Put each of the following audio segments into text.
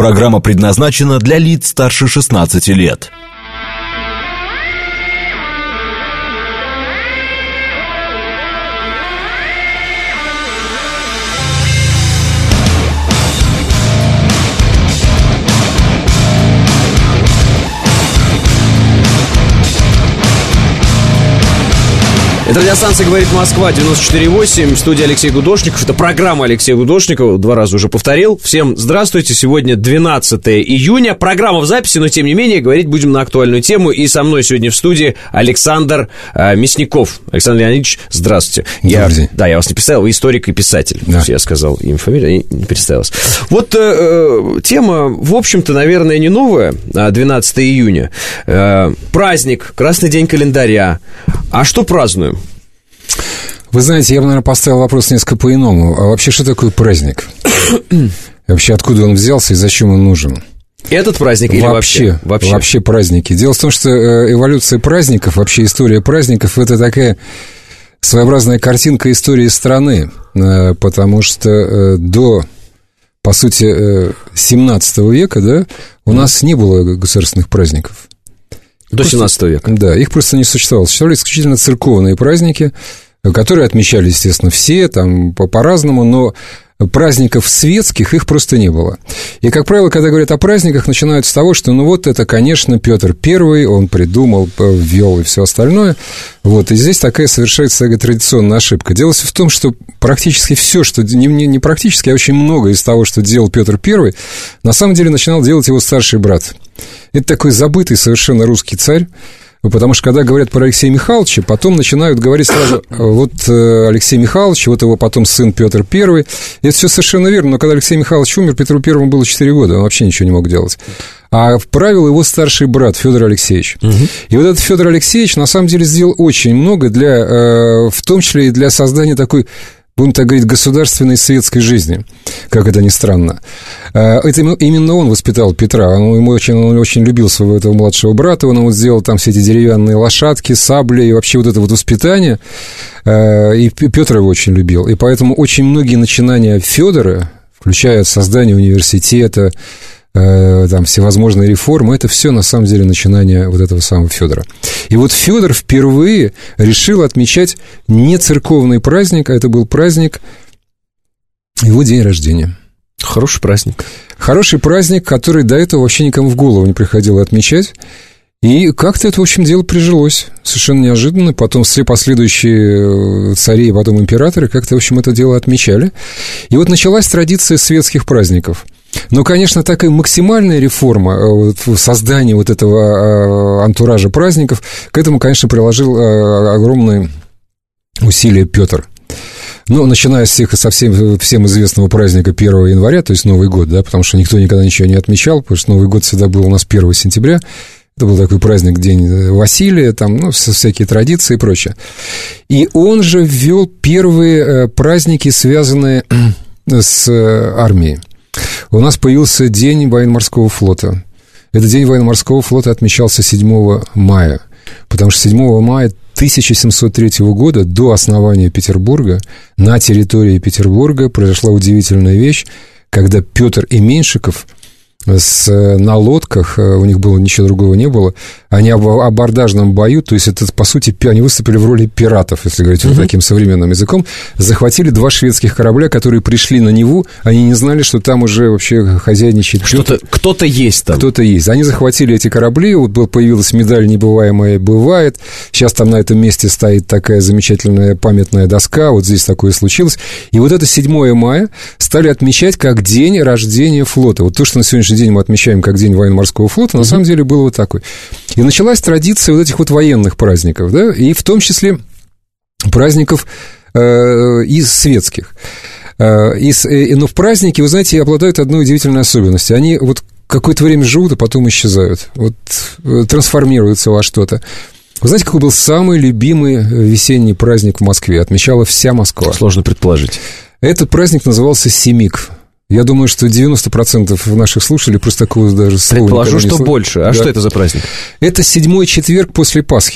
Программа предназначена для лиц старше 16 лет. Это радиостанция «Говорит Москва», 94.8, студия Алексей Гудошников. Это программа Алексея Гудошникова, 2 раза уже повторил. Всем здравствуйте, сегодня 12 июня. Программа в записи, но тем не менее говорить будем на актуальную тему. И со мной сегодня в студии Александр Мясников. Александр Леонидович, здравствуйте. Я вас не представил, вы историк и писатель. Да. Я сказал им фамилию, не представился. Вот тема, в общем-то, наверное, не новая, 12 июня. Праздник, красный день календаря. А что празднуем? Вы знаете, я бы, наверное, поставил вопрос несколько по-иному. А вообще, что такое праздник? Вообще, откуда он взялся и зачем он нужен? Этот праздник или вообще? Вообще праздники. Дело в том, что эволюция праздников, вообще история праздников, это такая своеобразная картинка истории страны. Потому что до, по сути, 17 века, да, у нас не было государственных праздников. До 17 века. Да, их просто не существовало. Существовали исключительно церковные праздники, которые отмечали, естественно, все, там, по-разному, но праздников светских их просто не было. И, как правило, когда говорят о праздниках, начинают с того, что, ну, вот это, конечно, Петр I, он придумал, ввел и все остальное. Вот, и здесь такая совершается традиционная ошибка. Дело в том, что практически все, что... Не практически, а очень много из того, что делал Петр I, на самом деле начинал делать его старший брат. Это такой забытый совершенно русский царь, потому что, когда говорят про Алексея Михайловича, потом начинают говорить сразу, вот Алексей Михайлович, вот его потом сын Петр I. Это все совершенно верно, но когда Алексей Михайлович умер, Петру Первому было 4 года, он вообще ничего не мог делать. А правил его старший брат Федор Алексеевич. И вот этот Федор Алексеевич, на самом деле, сделал очень много для, в том числе и для создания такой, будем так говорить, государственной светской жизни, как это ни странно. Это именно он воспитал Петра, он очень любил своего этого младшего брата, он ему сделал там все эти деревянные лошадки, сабли и вообще вот это вот воспитание, и Петр его очень любил, и поэтому очень многие начинания Федора, включая создание университета, там всевозможные реформы, это все на самом деле начинание вот этого самого Федора. И вот Федор впервые решил отмечать не церковный праздник, а это был праздник, его день рождения. Хороший праздник. Хороший праздник, который до этого вообще никому в голову не приходило отмечать. И как-то это, в общем, дело прижилось совершенно неожиданно. Потом все последующие цари и потом императоры как-то, в общем, это дело отмечали. И вот началась традиция светских праздников. Но, конечно, такая максимальная реформа в создании вот этого антуража праздников, к этому, конечно, приложил огромные усилия Петр. Ну, начиная с всем известного праздника 1 января, то есть Новый год, да, потому что никто никогда ничего не отмечал, потому что Новый год всегда был у нас 1 сентября. Это был такой праздник, День Василия, там, ну, всякие традиции и прочее. И он же ввел первые праздники, связанные с армией. У нас появился День военно-морского флота. Этот День военно-морского флота отмечался 7 мая, потому что 7 мая 1703 года, до основания Петербурга, на территории Петербурга произошла удивительная вещь, когда Петр и Меньшиков на лодках, у них было ничего другого не было, они в абордажном бою, то есть это, по сути, они выступили в роли пиратов, если говорить вот таким современным языком, захватили 2 шведских корабля, которые пришли на Неву, они не знали, что там уже вообще хозяйничает кто-то есть там. Кто-то есть. Они захватили эти корабли, вот появилась медаль «Небываемое бывает», сейчас там на этом месте стоит такая замечательная памятная доска, вот здесь такое случилось, и вот это 7 мая стали отмечать как день рождения флота. Вот то, что на сегодняшний день мы отмечаем как День военно-морского флота, на самом деле было вот такой. И началась традиция вот этих вот военных праздников, да, и в том числе праздников из светских. Но в праздники, вы знаете, обладают одной удивительной особенностью. Они вот какое-то время живут, а потом исчезают, вот трансформируются во что-то. Вы знаете, какой был самый любимый весенний праздник в Москве? Отмечала вся Москва. Сложно предположить. Этот праздник назывался Семик. Я думаю, что 90% наших слушателей просто такого даже слова предположу, никогда не что слышали. больше. А да. Что это за праздник? Это 7-й четверг после Пасхи.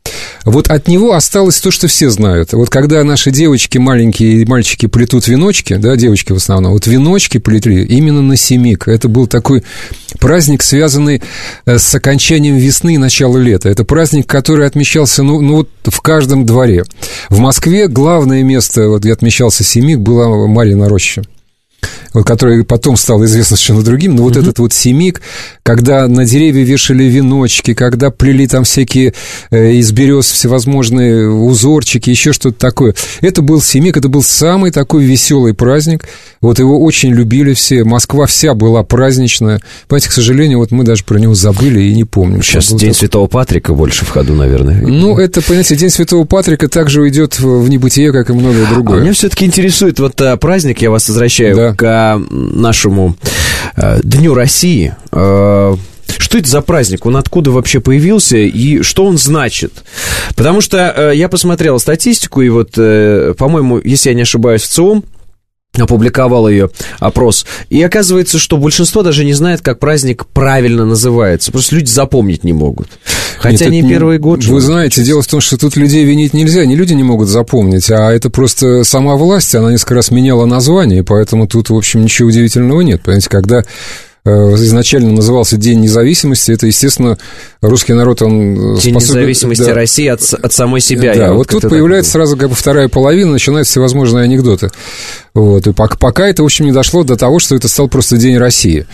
Вот от него осталось то, что все знают. Вот когда наши девочки маленькие и мальчики плетут веночки, да, девочки в основном, вот веночки плетли именно на Семик. Это был такой праздник, связанный с окончанием весны и началом лета. Это праздник, который отмечался, вот в каждом дворе. В Москве главное место, вот где отмечался Семик, была Марьина роща, вот, который потом стал известен совершенно другим, но вот этот вот Семик, когда на деревья вешали веночки, когда плели там всякие из берез всевозможные узорчики, еще что-то такое. Это был Семик, это был самый такой веселый праздник. Вот его очень любили все. Москва вся была праздничная. Понимаете, к сожалению, вот мы даже про него забыли и не помним. Сейчас День Святого Патрика больше в ходу, наверное. Ну, это, понимаете, День Святого Патрика также уйдет в небытие, как и многое другое. Меня все-таки интересует вот праздник, я вас возвращаю к нашему Дню России. Что это за праздник? Он откуда вообще появился и что он значит? Потому что я посмотрел статистику, и вот, по-моему, если я не ошибаюсь, ВЦИОМ опубликовал ее опрос, и оказывается, что большинство даже не знает, как праздник правильно называется. Просто люди запомнить не могут. Хотя не первый год. Вы знаете, дело в том, что тут людей винить нельзя, не люди не могут запомнить, а это просто сама власть, она несколько раз меняла название, поэтому тут, в общем, ничего удивительного нет. Понимаете, когда изначально назывался День независимости, это, естественно, русский народ, он День независимости России от самой себя. Да, вот тут появляется сразу как бы вторая половина, начинаются всевозможные анекдоты. Вот, и пока это, в общем, не дошло до того, что это стал просто День России.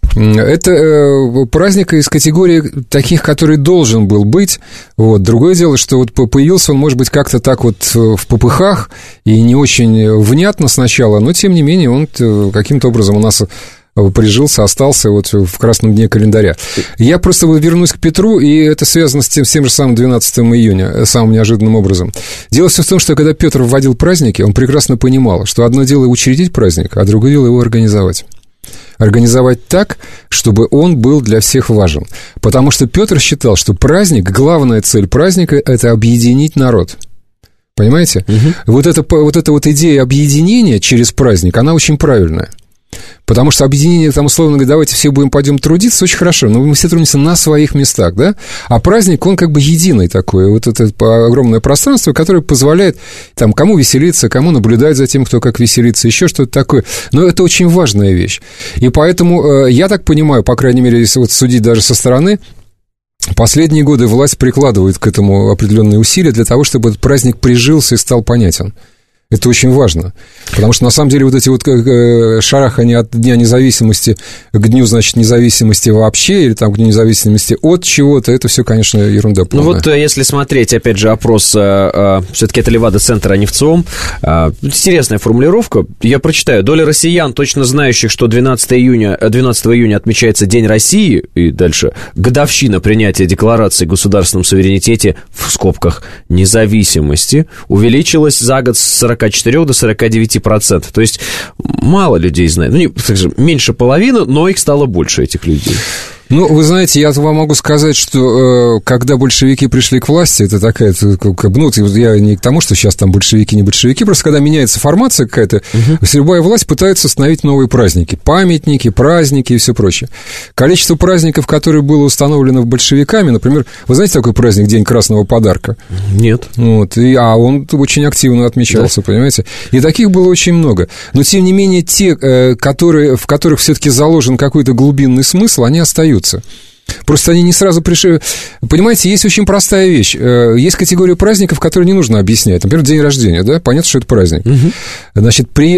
Это праздник из категории таких, который должен был быть. Вот. Другое дело, что вот появился он, может быть, как-то так вот в попыхах и не очень внятно сначала, но, тем не менее, он каким-то образом у нас прижился, остался вот в красном дне календаря. Я просто вернусь к Петру, и это связано с тем же самым 12 июня, самым неожиданным образом. Дело все в том, что когда Петр вводил праздники, он прекрасно понимал, что одно дело учредить праздник, а другое дело его организовать. Организовать так, чтобы он был для всех важен. Потому что Петр считал, что праздник, главная цель праздника – это объединить народ. Понимаете? Вот эта идея объединения через праздник, она очень правильная. Потому что объединение, там, условно говоря, давайте все пойдем трудиться, очень хорошо, но мы все трудимся на своих местах, да? А праздник, он как бы единый такой, вот это огромное пространство, которое позволяет, там, кому веселиться, кому наблюдать за тем, кто как веселится, еще что-то такое. Но это очень важная вещь. И поэтому, я так понимаю, по крайней мере, если вот судить даже со стороны, последние годы власть прикладывает к этому определенные усилия для того, чтобы этот праздник прижился и стал понятен. Это очень важно, потому что, на самом деле, вот эти вот шарахания от Дня независимости к Дню, значит, независимости вообще, или там к Дню независимости от чего-то, это все, конечно, ерунда полная. Ну вот, если смотреть, опять же, опрос, все-таки это Левада-центр, а не ВЦИОМ, интересная формулировка, я прочитаю. Доля россиян, точно знающих, что 12 июня отмечается День России, и дальше годовщина принятия Декларации о государственном суверенитете, в скобках, независимости, увеличилась за год с 44 до 49%. То есть мало людей знает. Ну, скажем, меньше половины, но их стало больше, этих людей. Ну, вы знаете, я вам могу сказать, что когда большевики пришли к власти, это такая, ну, я не к тому, что сейчас там большевики, не большевики, просто когда меняется формация какая-то, любая власть пытается установить новые праздники, памятники, праздники и все прочее. Количество праздников, которые было установлено большевиками, например, вы знаете такой праздник День красного подарка? Нет. Вот, а он очень активно отмечался, да. Понимаете? И таких было очень много. Но, тем не менее, те, в которых все-таки заложен какой-то глубинный смысл, они остаются. Просто они не сразу пришли... Понимаете, есть очень простая вещь. Есть категория праздников, которые не нужно объяснять. Например, день рождения, да? Понятно, что это праздник. Значит, при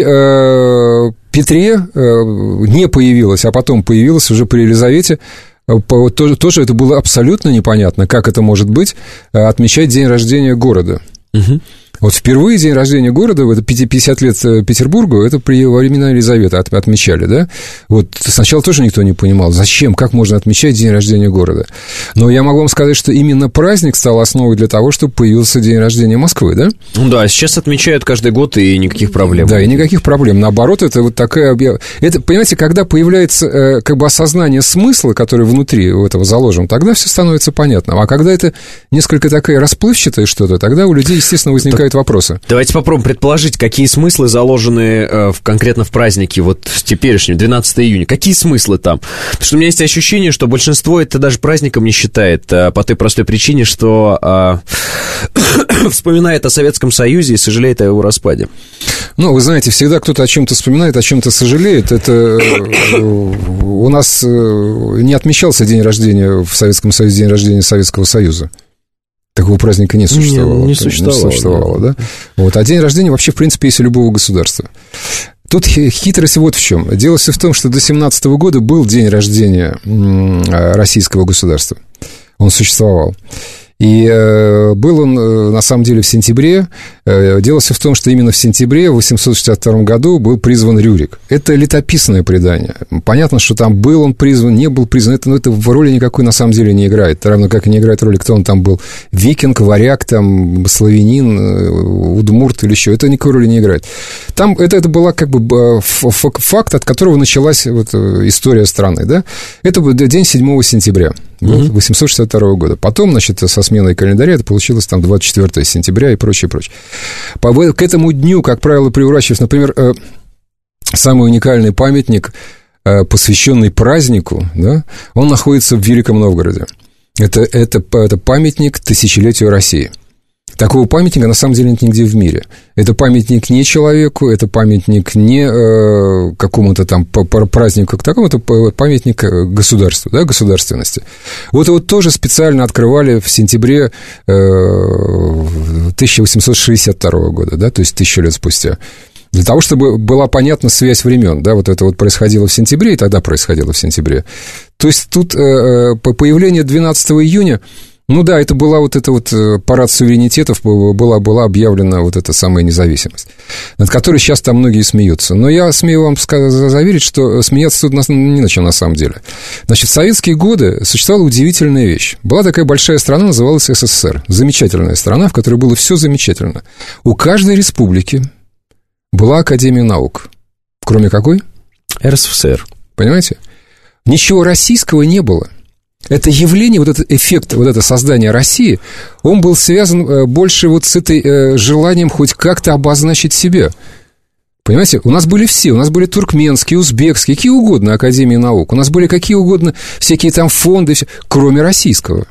Петре не появилось, а потом появилось уже при Елизавете. Тоже это было абсолютно непонятно, как это может быть, отмечать день рождения города. Вот впервые день рождения города, это 50 лет Петербургу, это во времена Елизаветы отмечали, да? Вот сначала тоже никто не понимал, зачем, как можно отмечать день рождения города. Но я могу вам сказать, что именно праздник стал основой для того, чтобы появился день рождения Москвы, да? Ну да, сейчас отмечают каждый год, и никаких проблем. Да, и никаких проблем. Наоборот, это вот такая... Это, понимаете, когда появляется как бы осознание смысла, который внутри у этого заложен, тогда все становится понятным. А когда это несколько такая расплывчатое что-то, тогда у людей, естественно, возникает возникают вопросы. Давайте попробуем предположить, какие смыслы заложены конкретно в празднике, вот в теперешнем, 12 июня. Какие смыслы там? Потому что у меня есть ощущение, что большинство это даже праздником не считает, по той простой причине, что вспоминает о Советском Союзе и сожалеет о его распаде. Ну, вы знаете, всегда кто-то о чем-то вспоминает, о чем-то сожалеет. Это у нас не отмечался день рождения в Советском Союзе, день рождения Советского Союза. Такого праздника не существовало. Не существовало, да. Вот. А день рождения вообще, в принципе, есть у любого государства. Тут хитрость вот в чем. Дело все в том, что до 1917 года был день рождения российского государства. Он существовал. И был он, на самом деле, в сентябре. Дело все в том, что именно в сентябре, в 862 году, был призван Рюрик. Это летописное предание. Понятно, что там был он призван, не был призван. Это в роли никакой, на самом деле, не играет. Равно как и не играет роли, кто он там был. Викинг, варяг, там, славянин, удмурт или еще. Это никакой роли не играет. Там это была как бы факт, от которого началась вот история страны. Да? Это был день 7 сентября. 862 года. Потом, значит, со сменой календаря это получилось там 24 сентября и прочее, прочее. К этому дню, как правило, приурачивается, например, самый уникальный памятник, посвященный празднику, да, он находится в Великом Новгороде. Это памятник тысячелетию России. Такого памятника, на самом деле, нет нигде в мире. Это памятник не человеку, это памятник не какому-то там празднику как такому, это памятник государству, да, государственности. Вот его тоже специально открывали в сентябре 1862 года, да, то есть 1000 лет спустя. Для того, чтобы была понятна связь времен, да, вот это вот происходило в сентябре, и тогда происходило в сентябре. То есть тут появление 12 июня... Ну да, это была вот эта вот парад суверенитетов, была объявлена вот эта самая независимость, над которой сейчас там многие смеются. Но я смею вам заверить, что смеяться тут не на чем на самом деле. Значит, в советские годы существовала удивительная вещь. Была такая большая страна, называлась СССР. Замечательная страна, в которой было все замечательно. У каждой республики была Академия наук. Кроме какой? РСФСР. Понимаете? Ничего российского не было. Это явление, вот этот эффект, вот это создание России, он был связан больше вот с этой желанием хоть как-то обозначить себя. Понимаете, у нас были все, у нас были туркменские, узбекские, какие угодно академии наук, у нас были какие угодно всякие там фонды, кроме российского.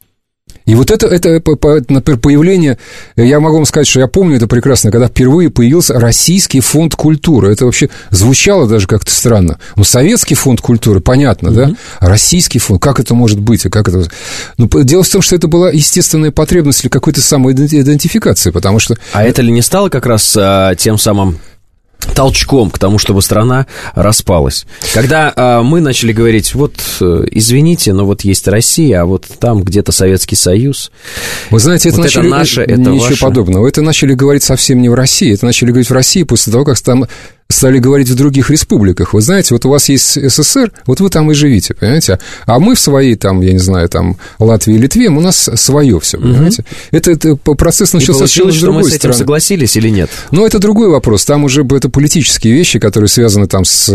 И вот это, например, появление, я могу вам сказать, что я помню это прекрасно, когда впервые появился Российский фонд культуры. Это вообще звучало даже как-то странно. Ну, Советский фонд культуры, понятно, да? А Российский фонд, как это может быть? Как это... Ну, дело в том, что это была естественная потребность для какой-то самоидентификации, потому что... А это ли не стало как раз тем самым толчком к тому, чтобы страна распалась? Когда мы начали говорить, вот, извините, но вот есть Россия, а вот там где-то Советский Союз. Вы знаете, это вот начали... это наше, это ничего ваше. Подобного. Это начали говорить совсем не в России. Это начали говорить в России после того, как там стали говорить в других республиках. Вы знаете, вот у вас есть СССР, вот вы там и живите, понимаете? А мы в своей, там, я не знаю, там, Латвии, Литве, у нас свое все, понимаете? Это процесс начался совершенно с другой стороны. Мы с этим согласились или нет? Ну, это другой вопрос. Там уже это политические вещи, которые связаны там с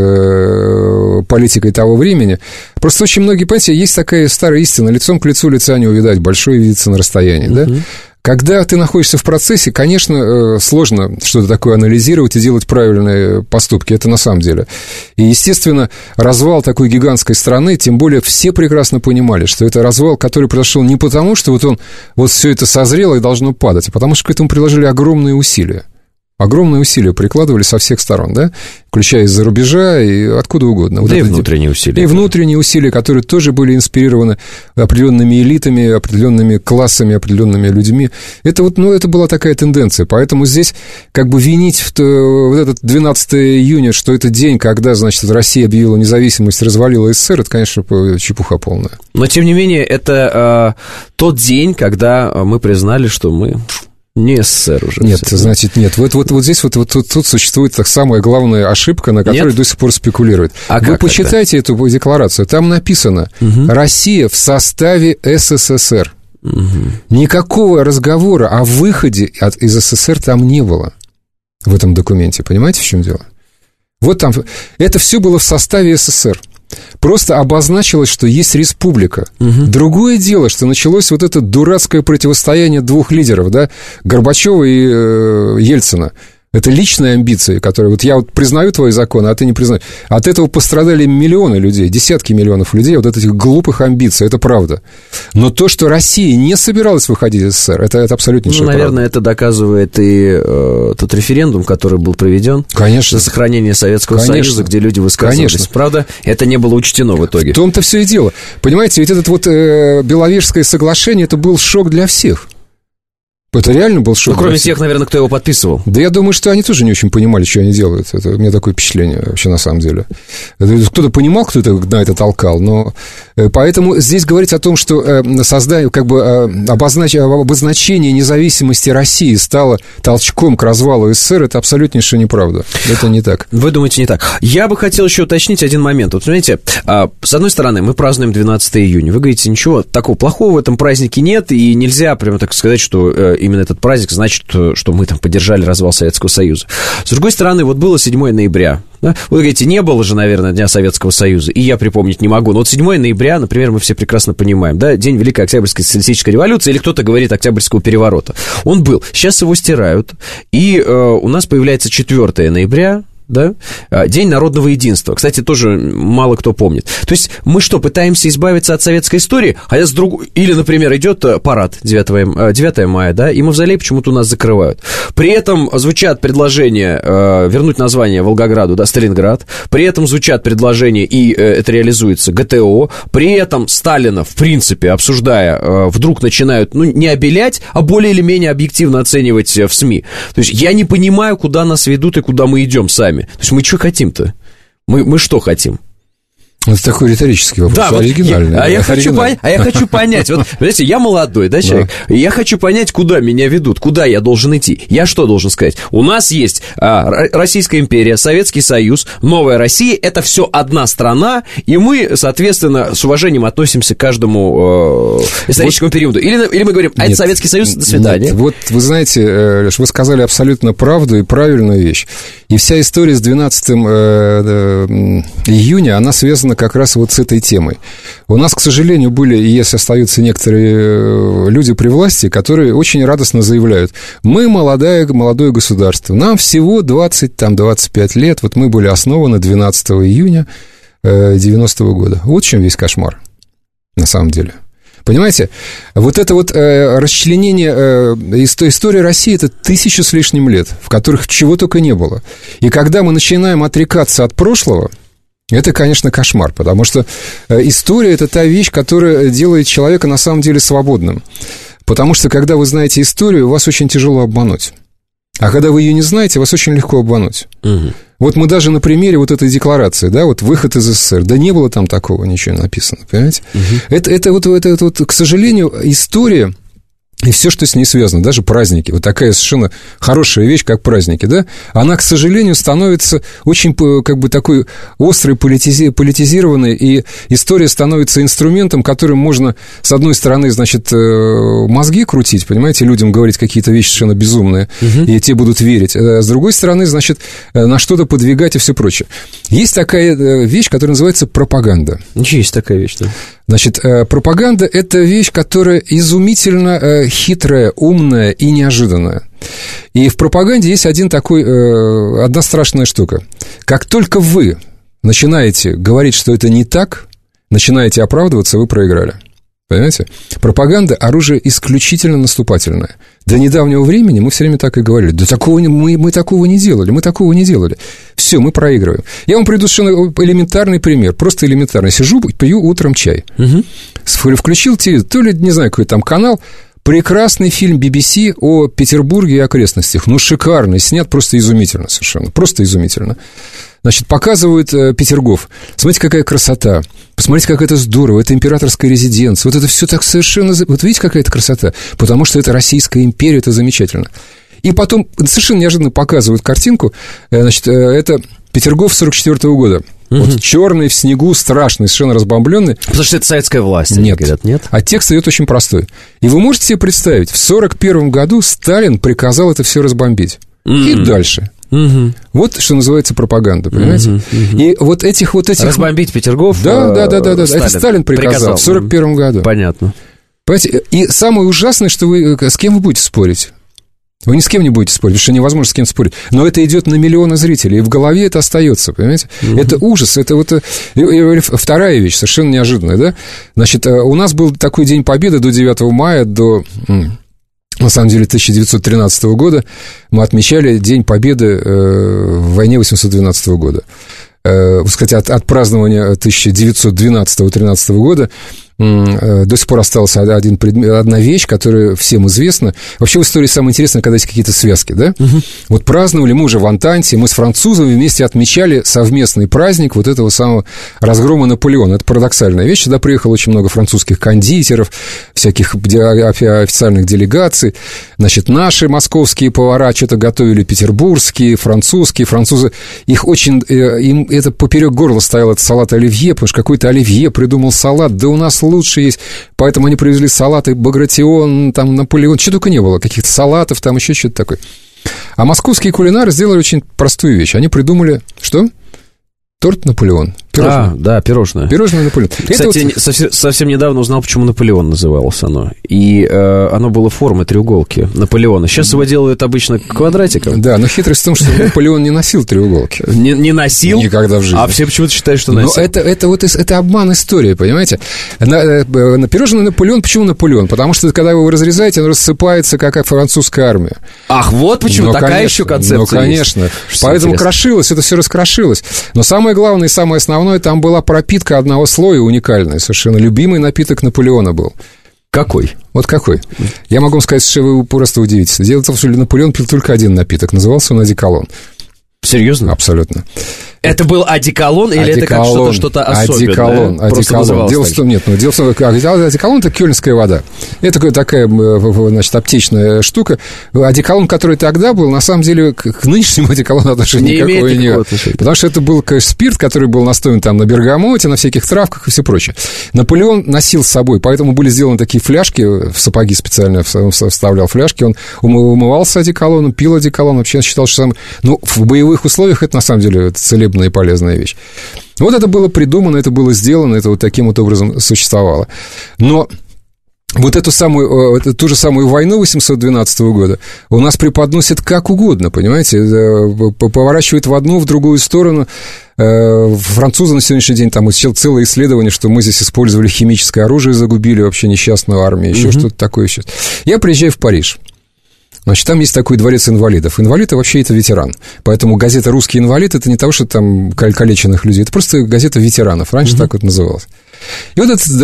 политикой того времени. Просто очень многие, понимаете, есть такая старая истина, лицом к лицу лица не увидать, большое видится на расстоянии, да? Когда ты находишься в процессе, конечно, сложно что-то такое анализировать и делать правильные поступки, это на самом деле. И, естественно, развал такой гигантской страны, тем более все прекрасно понимали, что это развал, который произошел не потому, что вот все это созрело и должно падать, а потому что к этому приложили огромные усилия. Огромные усилия прикладывали со всех сторон, да, включая из-за рубежа и откуда угодно. Да, вот и внутренние усилия. И внутренние усилия, которые тоже были инспирированы определенными элитами, определенными классами, определенными людьми. Это вот, ну, это была такая тенденция. Поэтому здесь как бы винить вот этот 12 июня, что это день, когда, значит, Россия объявила независимость, развалила СССР, это, конечно, чепуха полная. Но, тем не менее, это тот день, когда мы признали, что мы... Не СССР уже. Нет, все. значит, нет. Вот здесь вот тут существует так самая главная ошибка, на которой до сих пор спекулируют. А вы почитайте эту декларацию. Там написано «Россия в составе СССР». Никакого разговора о выходе из СССР там не было в этом документе. Понимаете, в чем дело? Вот там... Это все было в составе СССР. Просто обозначилось, что есть республика. Другое дело, что началось вот это дурацкое противостояние двух лидеров, да, Горбачева и Ельцина. Это личные амбиции, которые... Вот я вот признаю твои законы, а ты не признаешь. От этого пострадали миллионы людей, десятки миллионов людей, вот этих глупых амбиций, это правда. Но то, что Россия не собиралась выходить из СССР, это абсолютнейшая правда. Наверное, это доказывает и тот референдум, который был проведен. Конечно. За сохранение Советского Союза, где люди высказывались. Конечно. Правда, это не было учтено в итоге. В том-то все и дело. Понимаете, ведь это вот Беловежское соглашение, это был шок для всех. Это реально был шок. Ну, кроме тех, наверное, кто его подписывал. Да я думаю, что они тоже не очень понимали, что они делают. Это у меня такое впечатление вообще на самом деле. Кто-то понимал, кто на это толкал, но... Поэтому здесь говорить о том, что создание, как бы обозначение независимости России стало толчком к развалу СССР, это абсолютнейшая неправда. Это не так. Вы думаете, не так? Я бы хотел еще уточнить один момент. Вот, понимаете, с одной стороны, мы празднуем 12 июня. Вы говорите, ничего такого плохого в этом празднике нет, и нельзя прямо так сказать, что именно этот праздник значит, что мы там поддержали развал Советского Союза. С другой стороны, вот было 7 ноября. Да? Вы говорите, не было же, наверное, Дня Советского Союза, и я припомнить не могу. Но вот 7 ноября, например, мы все прекрасно понимаем, да, день Великой Октябрьской социалистической революции, или кто-то говорит Октябрьского переворота. Он был. Сейчас его стирают, и у нас появляется 4 ноября, да? День народного единства. Кстати, тоже мало кто помнит. То есть мы что, пытаемся избавиться от советской истории? Хотя или, например, идет парад 9 мая, да, и мавзолей почему-то у нас закрывают. При этом звучат предложения вернуть название Волгограду, да, Сталинград. При этом звучат предложения, и это реализуется, ГТО. При этом Сталина, в принципе, обсуждая, вдруг начинают, не обелять, а более или менее объективно оценивать в СМИ. То есть я не понимаю, куда нас ведут и куда мы идем сами. То есть мы что хотим-то? Мы что хотим? Это такой риторический вопрос, да, оригинальный. Я хочу понять, вот, знаете, я молодой, да, человек, и я хочу понять, куда меня ведут, куда я должен идти. Я что должен сказать? У нас есть Российская империя, Советский Союз, Новая Россия, это все одна страна, и мы, соответственно, с уважением относимся к каждому историческому периоду. Или мы говорим, это Советский Союз, до свидания. Нет. Вот вы знаете, вы сказали абсолютно правду и правильную вещь. И вся история с 12 июня, она связана как раз вот с этой темой. У нас, к сожалению, были, и если остаются некоторые люди при власти, которые очень радостно заявляют: мы молодое государство, нам всего 20-25 лет, вот мы были основаны 12 июня 90-го года. Вот в чем весь кошмар, на самом деле. Понимаете, вот это вот расчленение, история России — это 1000 с лишним лет, в которых чего только не было. И когда мы начинаем отрекаться от прошлого, это, конечно, кошмар, потому что история — это та вещь, которая делает человека на самом деле свободным. Потому что, когда вы знаете историю, вас очень тяжело обмануть. А когда вы ее не знаете, вас очень легко обмануть. Угу. Вот мы даже на примере вот этой декларации, да, вот выход из СССР, да не было там такого ничего написано, понимаете? Угу. Это вот, к сожалению, история... И все, что с ней связано, даже праздники, вот такая совершенно хорошая вещь, как праздники, да, она, к сожалению, становится очень, как бы, такой острой, политизированной, и история становится инструментом, которым можно, с одной стороны, значит, мозги крутить, понимаете, людям говорить какие-то вещи совершенно безумные, и те будут верить, а с другой стороны, значит, на что-то подвигать и все прочее. Есть такая вещь, которая называется пропаганда. Есть такая вещь, да. Значит, пропаганда – это вещь, которая изумительно хитрая, умная и неожиданная. И в пропаганде есть одна страшная штука. Как только вы начинаете говорить, что это не так, начинаете оправдываться, вы проиграли. Понимаете? Пропаганда – оружие исключительно наступательное. До недавнего времени мы все время так и говорили. Да такого мы такого не делали, Все, мы проигрываем. Я вам приведу совершенно элементарный пример. Просто элементарный. Сижу, пью утром чай. Включил телевизор, то ли, не знаю, какой там канал. Прекрасный фильм BBC о Петербурге и окрестностях. Шикарный, снят просто изумительно совершенно. Просто изумительно. Значит, показывают Петергоф. Смотрите, какая красота. Посмотрите, как это здорово. Это императорская резиденция. Вот это все так совершенно... Вот видите, какая это красота? Потому что это Российская империя, это замечательно. И потом совершенно неожиданно показывают картинку. Значит, это Петергоф 44-го года. Вот черный, в снегу, страшный, совершенно разбомбленный. Потому что это советская власть. Нет. Говорят, нет. А текст идет очень простой. И вы можете себе представить, в 41-м году Сталин приказал это все разбомбить. И дальше. Вот что называется пропаганда, понимаете? И вот этих... Разбомбить Петергоф. Да. Это Сталин приказал в 1941 году. Понятно. Понимаете? И самое ужасное, что с кем вы будете спорить? Вы ни с кем не будете спорить, потому что невозможно с кем спорить. Но это идет на миллионы зрителей, и в голове это остается, понимаете? Это ужас, это вот... Вторая вещь, совершенно неожиданная, да? Значит, у нас был такой День Победы до 9 мая, на самом деле, 1913 года мы отмечали День Победы в войне 1812 года. Кстати, от празднования 1912-13 года до сих пор осталась одна вещь, которая всем известна. Вообще в истории самое интересное, когда есть какие-то связки, да? Вот праздновали мы уже в Антанте, мы с французами вместе отмечали совместный праздник вот этого самого разгрома Наполеона. Это парадоксальная вещь. Сюда приехало очень много французских кондитеров, всяких официальных делегаций. Значит, наши московские повара что-то готовили, петербургские, французские. Французы, им это поперек горла стоял, этот салат оливье, потому что какой-то оливье придумал салат, да у нас лучше есть, поэтому они привезли салаты Багратион, там, Наполеон, что только не было, каких-то салатов, там еще что-то такое. А московские кулинары сделали очень простую вещь, они придумали, что? Торт Наполеон. Пирожное. Да, пирожное. Пирожное Наполеон. Кстати, совсем недавно узнал, почему Наполеон называлось оно. И оно было формы треуголки Наполеона. Сейчас его делают обычно квадратиком. Да, но хитрость в том, что Наполеон не носил треуголки. Не носил? Никогда в жизни. А все почему-то считают, что носил. Но это обман истории, понимаете? На пирожное Наполеон, почему Наполеон? Потому что, когда вы его разрезаете, он рассыпается, как французская армия. Ах, вот почему, такая еще концепция есть. Ну, конечно. Поэтому крошилось, это все раскрошилось. Но самое главное и самое основное, там была пропитка одного слоя уникальная, совершенно любимый напиток Наполеона был. Какой? Вот какой? Я могу вам сказать, что вы просто удивитесь. Дело в том, что Наполеон пил только один напиток, назывался он одеколон. Серьезно? Абсолютно. Это был одеколон или это как что-то особенное? Одеколон. Дело в том, одеколон – это кёльнская вода. Это такая, значит, аптечная штука. Одеколон, который тогда был, на самом деле, к нынешнему одеколону отношения никакого не имеет. Потому что это был, конечно, спирт, который был настоен там на бергамоте, на всяких травках и все прочее. Наполеон носил с собой, поэтому были сделаны такие фляжки, в сапоги специально вставлял фляжки, он умывался одеколоном, пил одеколон, вообще считал, что в боевых условиях это, на самом деле, целебная и полезная вещь. Вот это было придумано, это было сделано, это вот таким вот образом существовало. Но вот ту же самую войну 812 года у нас преподносят как угодно, понимаете, поворачивают в одну, в другую сторону. Французы на сегодняшний день, там целое исследование, что мы здесь использовали химическое оружие, загубили вообще несчастную армию, еще что-то такое сейчас. Я приезжаю в Париж. Значит, там есть такой дворец инвалидов. Инвалид вообще это ветеран. Поэтому газета «Русский инвалид» — это не того, что там калеченных людей, это просто газета ветеранов. Раньше так вот называлось. И вот этот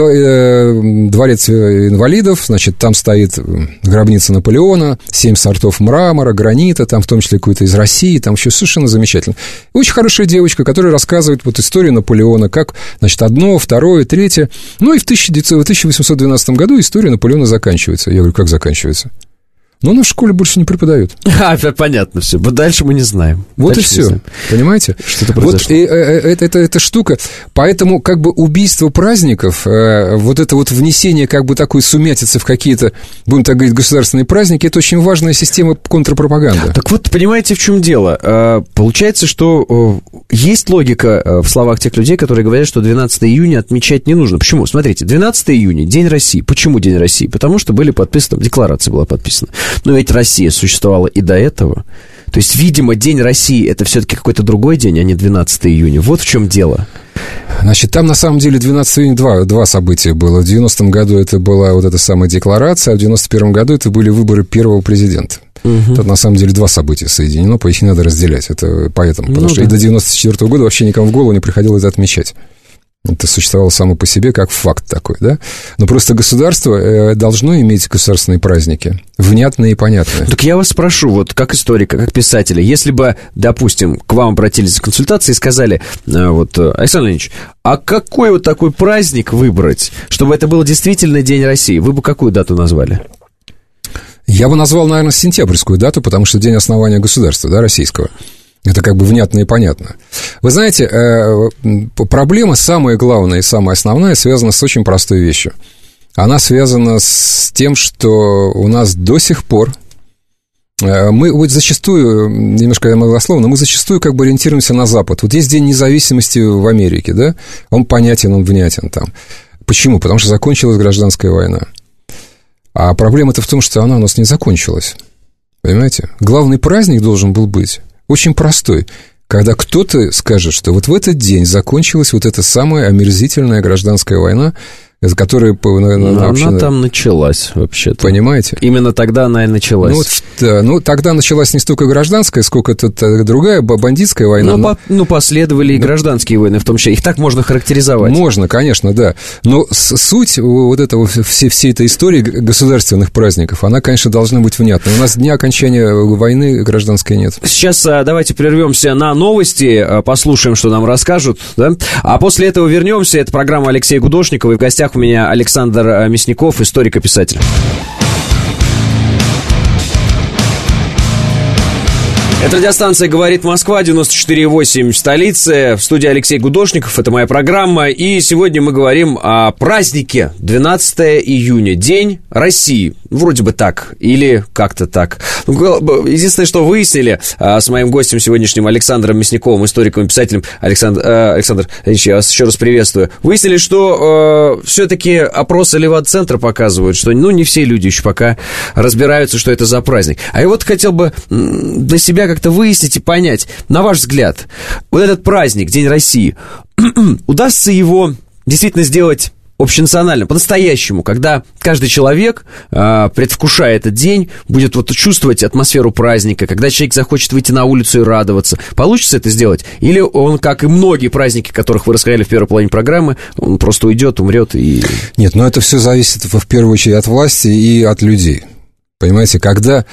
дворец инвалидов, значит, там стоит гробница Наполеона, 7 сортов мрамора, гранита, там в том числе какой-то из России, там еще совершенно замечательно. И очень хорошая девочка, которая рассказывает вот историю Наполеона, как, значит, одно, второе, третье. Ну и в 1812 году история Наполеона заканчивается. Я говорю, как заканчивается? Но нас в школе больше не преподают. Понятно все. Вот дальше мы не знаем. Вот дальше и все. Понимаете? Что-то произошло. Вот эта штука. Поэтому как бы убийство праздников, вот это вот внесение как бы такой сумятицы в какие-то, будем так говорить, государственные праздники, это очень важная система контрпропаганды. Так вот, понимаете, в чем дело? Получается, что есть логика в словах тех людей, которые говорят, что 12 июня отмечать не нужно. Почему? Смотрите, 12 июня, День России. Почему День России? Потому что были подписаны, декларация была подписана. Но ведь Россия существовала и до этого. То есть, видимо, День России – это все-таки какой-то другой день, а не 12 июня. Вот в чем дело. Значит, там на самом деле 12 июня два события было. В 90-м году это была вот эта самая декларация, а в 91-м году это были выборы первого президента. Тут на самом деле два события соединено, их не надо разделять. Это поэтому. Потому что и до 94-го года вообще никому в голову не приходило это отмечать. Это существовало само по себе как факт такой, да? Но просто государство должно иметь государственные праздники, внятные и понятные. Так я вас спрошу, вот как историка, как писателя, если бы, допустим, к вам обратились за консультацией и сказали, вот, Александр Леонидович, а какой вот такой праздник выбрать, чтобы это был действительно День России, вы бы какую дату назвали? Я бы назвал, наверное, сентябрьскую дату, потому что день основания государства, да, российского. Это как бы внятно и понятно. Вы знаете, проблема самая главная и самая основная связана с очень простой вещью. Она связана с тем, что у нас до сих пор Мы вот зачастую, немножко я многословно, мы зачастую как бы ориентируемся на Запад. Вот есть День независимости в Америке, да? Он понятен, он внятен там. Почему? Потому что закончилась гражданская война. А проблема-то в том, что она у нас не закончилась. Понимаете? Главный праздник должен был быть очень простой. Когда кто-то скажет, что вот в этот день закончилась вот эта самая омерзительная гражданская война, которая... Она там началась, вообще-то. Понимаете? Именно тогда она и началась. Тогда началась не столько гражданская, сколько другая бандитская война. Последовали и гражданские войны, в том числе. Их так можно характеризовать. Можно, конечно, да. Но суть вот этого, всей этой истории государственных праздников, она, конечно, должна быть внятной. У нас дня окончания войны гражданской нет. Сейчас давайте прервемся на новости, послушаем, что нам расскажут, да? А после этого вернемся. Это программа Алексея Гудошникова, и в гостях у меня Александр Мясников, историк и писатель. Это радиостанция «Говорит Москва», 94,8 в столице. В студии Алексей Гудошников, это моя программа. И сегодня мы говорим о празднике 12 июня, День России. Вроде бы так, или как-то так. Единственное, что выяснили с моим гостем сегодняшним Александром Мясниковым, историком и писателем. Александр, я вас еще раз приветствую. Выяснили, что все-таки опросы Левада-центра показывают, что не все люди еще пока разбираются, что это за праздник. А я вот хотел бы для себя как-то выяснить и понять, на ваш взгляд, вот этот праздник, День России, удастся его действительно сделать общенациональным, по-настоящему, когда каждый человек, предвкушая этот день, будет вот чувствовать атмосферу праздника, когда человек захочет выйти на улицу и радоваться. Получится это сделать? Или он, как и многие праздники, которых вы рассказали в первой половине программы, он просто уйдет, умрет и... Нет, это все зависит в первую очередь от власти и от людей. Понимаете, когда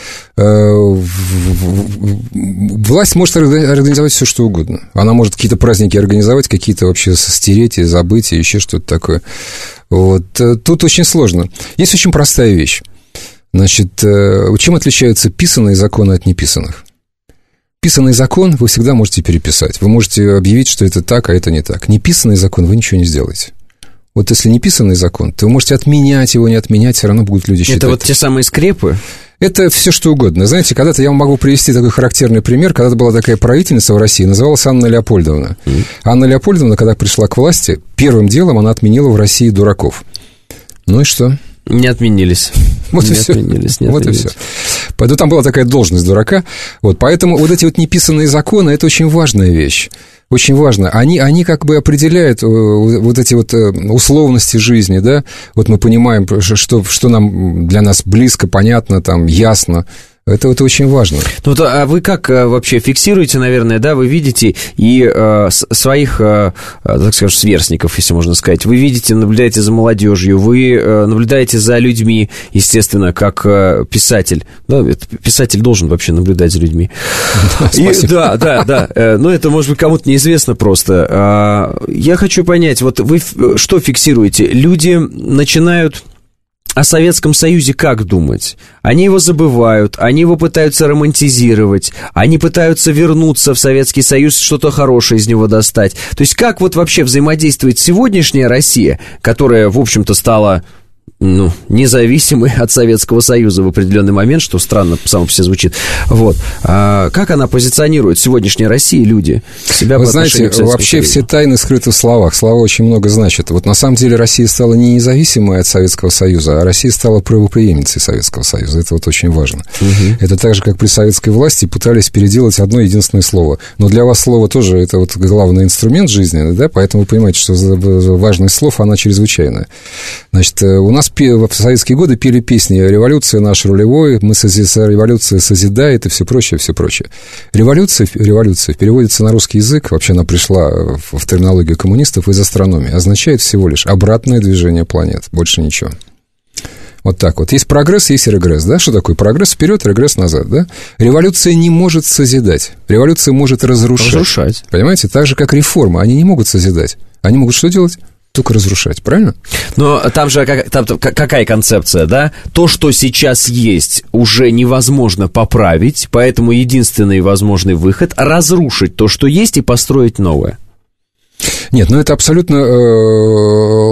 власть может организовать все, что угодно. Она может какие-то праздники организовать, какие-то вообще стереть и забыть, и еще что-то такое. Вот. Тут очень сложно. Есть очень простая вещь. Значит, чем отличаются писанные законы от неписанных? Писанный закон вы всегда можете переписать. Вы можете объявить, что это так, а это не так. Неписанный закон вы ничего не сделаете. Вот если не писанный закон, то вы можете отменять его, не отменять, все равно будут люди считать. Это вот те самые скрепы? Это все что угодно. Знаете, когда-то я вам могу привести такой характерный пример. Когда-то была такая правительница в России, называлась Анна Леопольдовна. Анна Леопольдовна, когда пришла к власти, первым делом она отменила в России дураков. Ну и что? Не отменились. Вот и все. Вот и все. Поэтому там была такая должность дурака. Вот, поэтому вот эти вот неписанные законы – это очень важная вещь. Очень важно. Они как бы определяют вот эти вот условности жизни, да. Вот мы понимаем, что нам для нас близко, понятно, там, ясно. Это очень важно. А вы как вообще фиксируете, наверное, да, вы видите и своих, так скажем, сверстников, если можно сказать, вы видите, наблюдаете за молодежью, вы наблюдаете за людьми, естественно, как писатель. Да, писатель должен вообще наблюдать за людьми. Спасибо. Да. Но это, может быть, кому-то неизвестно просто. Я хочу понять, вот вы что фиксируете? Люди начинают... О Советском Союзе как думать? Они его забывают, они его пытаются романтизировать, они пытаются вернуться в Советский Союз, что-то хорошее из него достать. То есть как вот вообще взаимодействует сегодняшняя Россия, которая, в общем-то, стала... независимой от Советского Союза в определенный момент, что странно само по себе звучит. Вот. Как она позиционирует сегодняшняя Россия, люди себя? Вы знаете, вообще все тайны скрыты в словах. Слова очень много значат. Вот на самом деле Россия стала не независимой от Советского Союза, а Россия стала правопреемницей Советского Союза. Это вот очень важно. Это так же, как при советской власти пытались переделать одно единственное слово. Но для вас слово тоже это вот главный инструмент жизни, да? Поэтому вы понимаете, что важность слов, она чрезвычайная. Значит, у нас в советские годы пели песни «Революция наш рулевой», «Революция созидает» и все прочее, все прочее. Революция переводится на русский язык, вообще она пришла в терминологию коммунистов из астрономии, означает всего лишь обратное движение планет, больше ничего. Вот так вот. Есть прогресс, есть регресс, да? Что такое прогресс вперед, регресс назад, да? Революция не может созидать. Революция может разрушать. Понимаете? Так же, как реформы. Они не могут созидать. Они могут что делать? Только разрушать, правильно? Но там же какая концепция, да? То, что сейчас есть, уже невозможно поправить, поэтому единственный возможный выход – разрушить то, что есть, и построить новое. Нет, это абсолютно ложное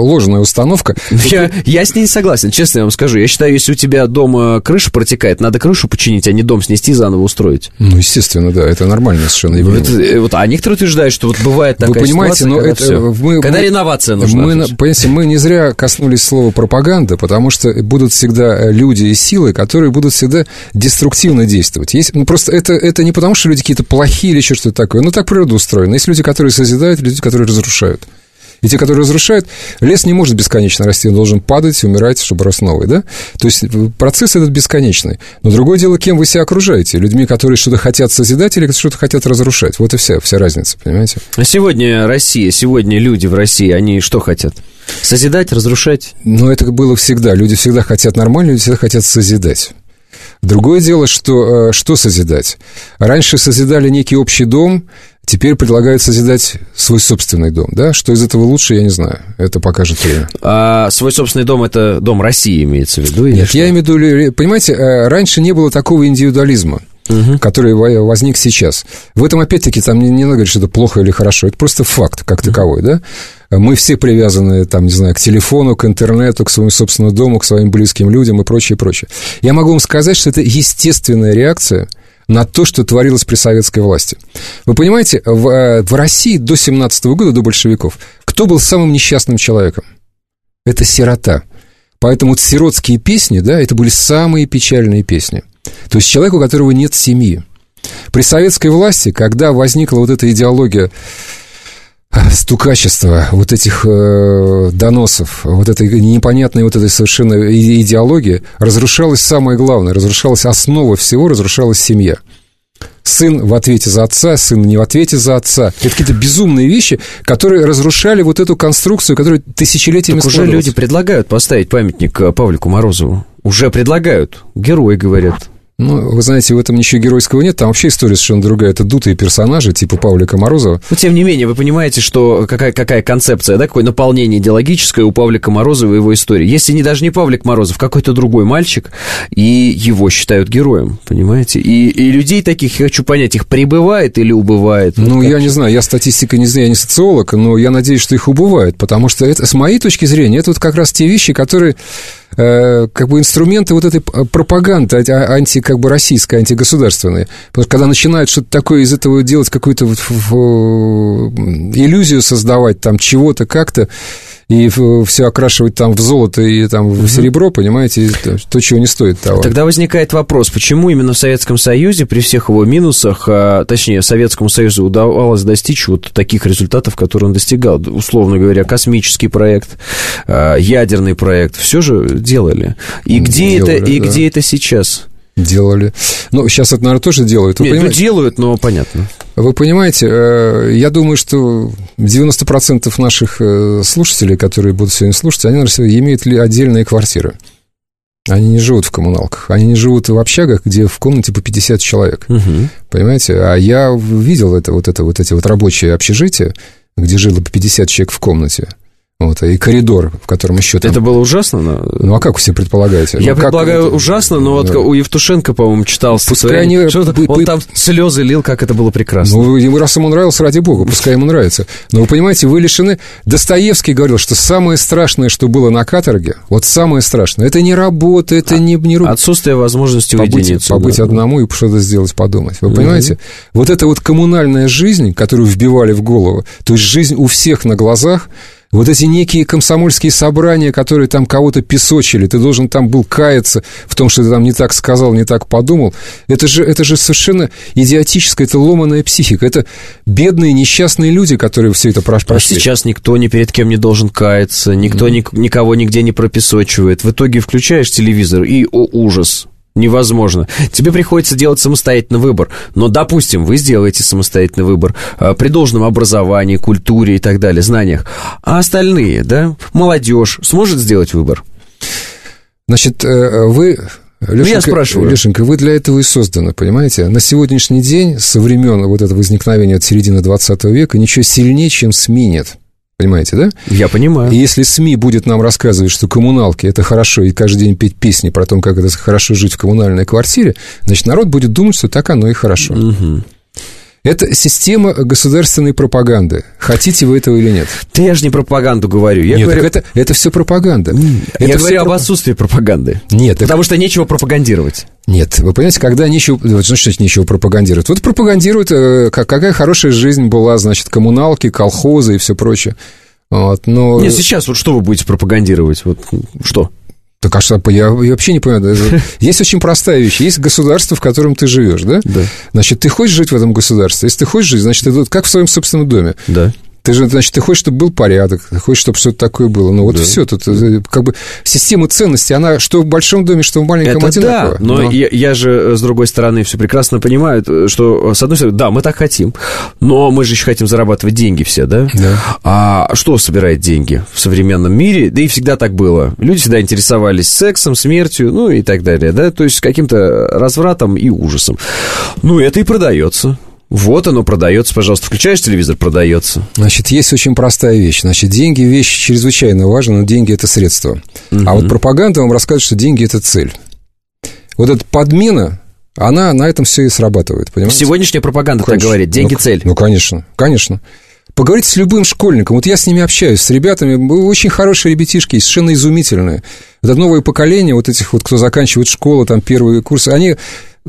установка. Я с ней не согласен, честно я вам скажу. Я считаю, если у тебя дома крыша протекает, надо крышу починить, а не дом снести и заново устроить. Ну, естественно, да, это нормально совершенно явление. А некоторые утверждают, что вот бывает такая ситуация, когда реновация нужна. Понимаете, мы не зря коснулись слова пропаганда, потому что будут всегда люди и силы, которые будут всегда деструктивно действовать. Просто это не потому, что люди какие-то плохие или еще что-то такое. Ну, так природа устроена. Есть люди, которые созидают, люди, которые разрушают. И те, которые разрушают, лес не может бесконечно расти, он должен падать, умирать, чтобы рос новый, да? То есть процесс этот бесконечный. Но другое дело, кем вы себя окружаете? Людьми, которые что-то хотят созидать или что-то хотят разрушать. Вот и вся разница, понимаете? А сегодня люди в России, они что хотят? Созидать, разрушать? Ну, это было всегда. Люди всегда хотят нормально, люди всегда хотят созидать. Другое дело, что созидать. Раньше созидали некий общий дом, теперь предлагают созидать свой собственный дом, да? Что из этого лучше, я не знаю. Это покажет время. А свой собственный дом – это дом России, имеется в виду? Нет, я имею в виду... Понимаете, раньше не было такого индивидуализма, который возник сейчас. В этом, опять-таки, там не надо говорить, что это плохо или хорошо. Это просто факт, как таковой, да? Мы все привязаны, там, не знаю, к телефону, к интернету, к своему собственному дому, к своим близким людям и прочее, прочее. Я могу вам сказать, что это естественная реакция на то, что творилось при советской власти. Вы понимаете, в России до 17-го года, до большевиков, кто был самым несчастным человеком? Это сирота. Поэтому вот сиротские песни, да, это были самые печальные песни. То есть человек, у которого нет семьи. При советской власти, когда возникла вот эта идеология стукачества, вот этих доносов, вот этой непонятной вот этой совершенно идеологии, разрушалась самое главное, разрушалась основа всего, разрушалась семья. Сын в ответе за отца, сын не в ответе за отца. Это какие-то безумные вещи, которые разрушали вот эту конструкцию, которая тысячелетиями складывалась. Уже люди предлагают поставить памятник Павлику Морозову. Уже предлагают. Герой, говорят. Ну, вы знаете, в этом ничего геройского нет. Там вообще история совершенно другая. Это дутые персонажи, типа Павлика Морозова. Но, тем не менее, вы понимаете, что какая концепция, да, какое наполнение идеологическое у Павлика Морозова и его истории. Если даже не Павлик Морозов, какой-то другой мальчик, и его считают героем, понимаете? И людей таких, я хочу понять, их прибывает или убывает? Ну, я не знаю, я статистика не знаю, я не социолог, но я надеюсь, что их убывает, потому что это, с моей точки зрения, это вот как раз те вещи, которые... как бы инструменты вот этой пропаганды российской, антигосударственной. Потому что когда начинают что-то такое из этого делать, какую-то иллюзию создавать, там чего-то как-то, и все окрашивать там в золото и там в серебро, понимаете, то, чего не стоит того. Тогда возникает вопрос, почему именно в Советском Союзе, при всех его минусах, точнее, Советскому Союзу удавалось достичь вот таких результатов, которые он достигал, условно говоря, космический проект, ядерный проект, все же делали. И где это сейчас? Делали. Ну, сейчас это, наверное, тоже делают. Нет, делают, но понятно. Вы понимаете, я думаю, что 90% наших слушателей, которые будут сегодня слушать, они, наверное, имеют отдельные квартиры. Они не живут в коммуналках. Они не живут в общагах, где в комнате по 50 человек. Понимаете? А я видел эти рабочие общежития, где жило по 50 человек в комнате. Вот, и коридор, в котором еще там... Это было ужасно? Ну, а как вы себе предполагаете? Я предполагаю, ужасно, но вот у Евтушенко, по-моему, читал... Он там слезы лил, как это было прекрасно. Ну, раз ему нравилось, ради бога, пускай ему нравится. Но вы понимаете, вы лишены... Достоевский говорил, что самое страшное, что было на каторге, вот самое страшное, это не работа, это не... Отсутствие возможности уединиться. Побыть одному и что-то сделать, подумать. Вы понимаете? Вот эта вот коммунальная жизнь, которую вбивали в голову, то есть жизнь у всех на глазах, вот эти некие комсомольские собрания, которые там кого-то песочили, ты должен там был каяться в том, что ты там не так сказал, не так подумал. Это же совершенно идиотическая, это ломаная психика. Это бедные, несчастные люди, которые все это прошли. А сейчас никто ни перед кем не должен каяться, никто никого нигде не пропесочивает. В итоге включаешь телевизор и, о ужас, невозможно. Тебе приходится делать самостоятельный выбор. Но, допустим, вы сделаете самостоятельный выбор при должном образовании, культуре и так далее, знаниях. А остальные, да, молодежь сможет сделать выбор? Значит, вы... Лешенька, вы для этого и созданы, понимаете? На сегодняшний день, со времен вот этого возникновения от середины 20 века, ничего сильнее, чем СМИ нет. Понимаете, да? Я понимаю. И если СМИ будет нам рассказывать, что коммуналки – это хорошо, и каждый день петь песни про то, как это хорошо жить в коммунальной квартире, значит, народ будет думать, что так оно и хорошо. Это система государственной пропаганды. Хотите вы этого или нет? Да я же не пропаганду говорю. Я говорю... это все пропаганда. Я говорю об отсутствии пропаганды. Нет. Потому что нечего пропагандировать. Нет, вы понимаете, когда нечего... Значит, нечего пропагандировать. Вот пропагандируют, какая хорошая жизнь была, значит, коммуналки, колхозы и все прочее. Вот, но... Нет, сейчас вот что вы будете пропагандировать? Вот что? Так а что, я вообще не понимаю. Есть очень простая вещь. Есть государство, в котором ты живешь, да? Да. Значит, ты хочешь жить в этом государстве? Если ты хочешь жить, значит, ты как в своем собственном доме. Да. Значит, ты хочешь, чтобы был порядок, ты хочешь, чтобы что-то такое было. Ну, вот и все. Тут как бы система ценностей, она что в большом доме, что в маленьком одинаково. Да, но я же, с другой стороны, все прекрасно понимаю, что, с одной стороны, да, мы так хотим, но мы же еще хотим зарабатывать деньги все, да? Да. А что собирает деньги в современном мире? Да и всегда так было. Люди всегда интересовались сексом, смертью, ну и так далее, да? То есть каким-то развратом и ужасом. Ну, это и продается. Вот оно продается, пожалуйста. Включаешь телевизор, продается. Значит, есть очень простая вещь. Значит, деньги – вещь чрезвычайно важна, но деньги – это средство. А вот пропаганда вам рассказывает, что деньги – это цель. Вот эта подмена, она на этом все и срабатывает, понимаете? Сегодняшняя пропаганда так говорит. Деньги – цель. Ну, конечно, конечно. Поговорите с любым школьником. Вот я с ними общаюсь, с ребятами. Очень хорошие ребятишки, совершенно изумительные. Это новое поколение вот этих вот, кто заканчивает школу, там, первые курсы. Они...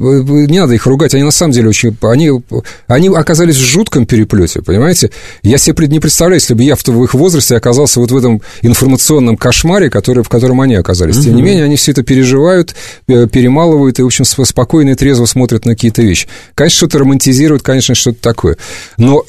Не надо их ругать, они на самом деле очень... Они оказались в жутком переплете, понимаете? Я себе не представляю, если бы я в их возрасте оказался вот в этом информационном кошмаре, в котором они оказались. Тем не менее, они все это переживают, перемалывают и, в общем, спокойно и трезво смотрят на какие-то вещи. Конечно, что-то романтизируют, конечно, что-то такое. Но